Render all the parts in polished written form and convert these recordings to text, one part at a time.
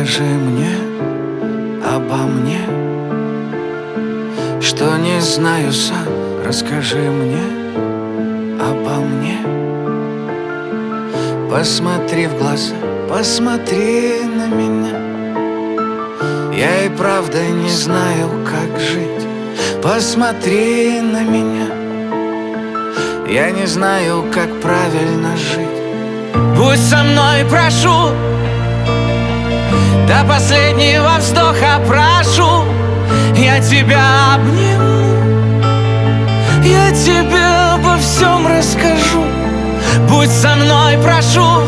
Расскажи мне обо мне, что не знаю сам. Расскажи мне обо мне. Посмотри в глаза, посмотри на меня. Я и правда не знаю, как жить. Посмотри на меня. Я не знаю, как правильно жить. Будь со мной, прошу, до последнего вздоха прошу. Я тебя обниму, я тебе обо всем расскажу. Будь со мной, прошу,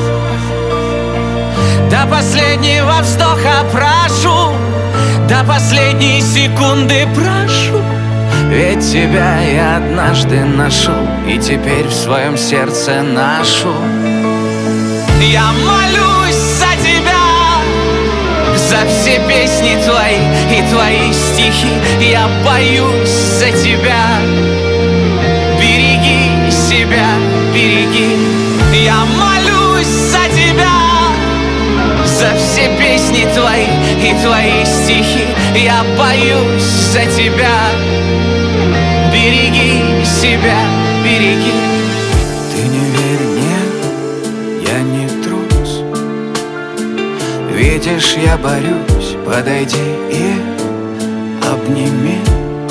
до последнего вздоха прошу, до последней секунды прошу. Ведь тебя я однажды нашел и теперь в своем сердце ношу. Я молюсь за тебя, за все песни твои и твои стихи. Я боюсь за тебя. Береги себя, береги. Я молюсь за тебя, за все песни твои и твои стихи. Я боюсь за тебя. Береги себя, береги. Ты не верь мне, я не трус. Видишь, я борюсь, подойди и обними.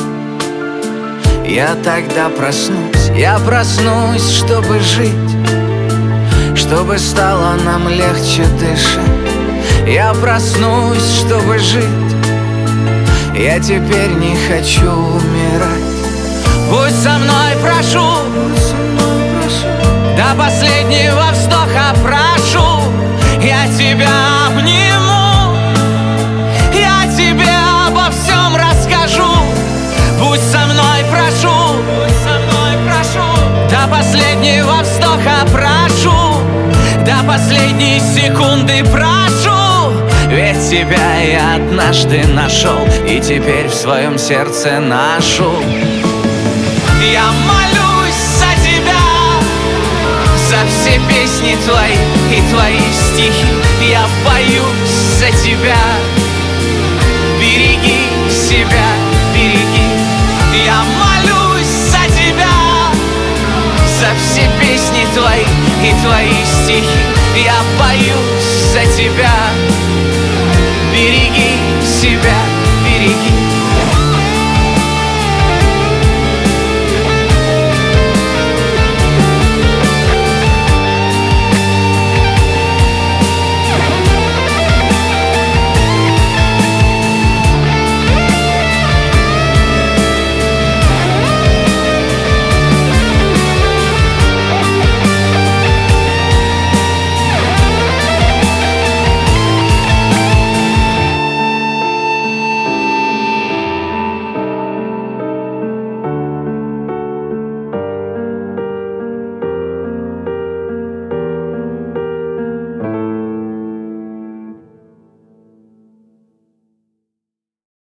Я тогда проснусь, я проснусь, чтобы жить, чтобы стало нам легче дышать. Я проснусь, чтобы жить. Я теперь не хочу умирать. Будь со мной, прошу, до последнего вздоха прошу. Я тебя обниму, я тебе обо всем расскажу. Будь со мной, прошу, до последнего вздоха прошу, до последней секунды прошу. Ведь тебя я однажды нашел и теперь в своем сердце ношу. Я молюсь за тебя, за все песни твои и твои стихи. Я боюсь за тебя. Береги себя, береги. Я молюсь за тебя, за все песни твои и твои стихи. Я боюсь за тебя.